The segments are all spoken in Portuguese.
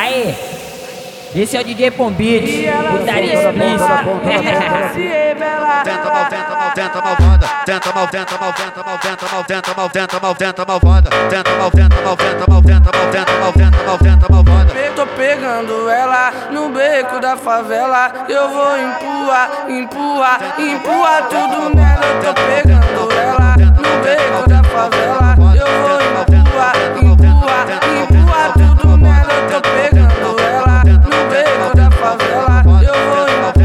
Aê, esse é o DJ Pombit, putaria explícita. Tenta malvada, tenta malvada, tenta malvada, malvada. Tô pegando ela no beco da favela. Eu vou empurrar tudo nela. Eu tô pegando ela no beco da favela. Eu vou empurrar tudo nela. Eu tô pegando ela no beco da favela. Eu vou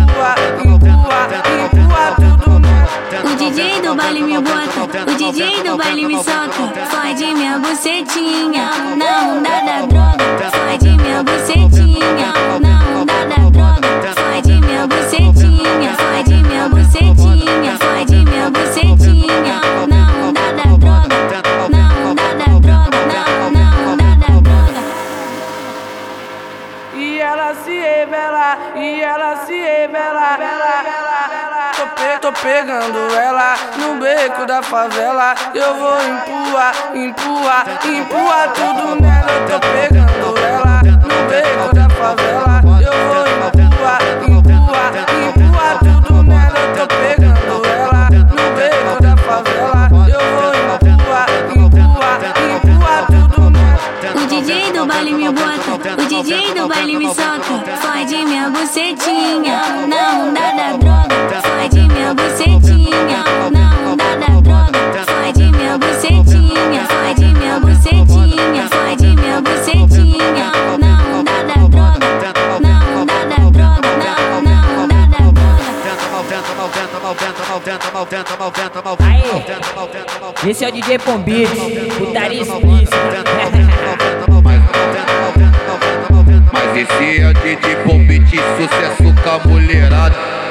empurrar tudo nela. O DJ do baile me bota, o DJ do baile me solta. Fode minha bucetinha na onda da droga. Fode minha bucetinha na onda da droga. Fode minha bucetinha, fode minha bucetinha, fode minha bucetinha na onda da droga, na onda da droga, na onda da droga. E ela se revela, Tô pegando ela no beco da favela. Eu vou empurrar tudo nela. Eu tô pegando ela no beco da favela. Eu vou empurrar tudo nela. Eu tô pegando ela no beco da favela. Eu vou empurrar tudo nela. O DJ do baile me bota, o DJ do baile me solta. Fode minha bucetinha na onda da droga. Fode minha bucetinha na onda da droga. Fode minha bucetinha, fode minha bucetinha, fode minha bucetinha na onda da droga, na onda da droga, na onda da droga. Aê, esse é o DJ Pombit, putaria explícita. Mas esse é o DJ Pombit, sucesso com a mulherada.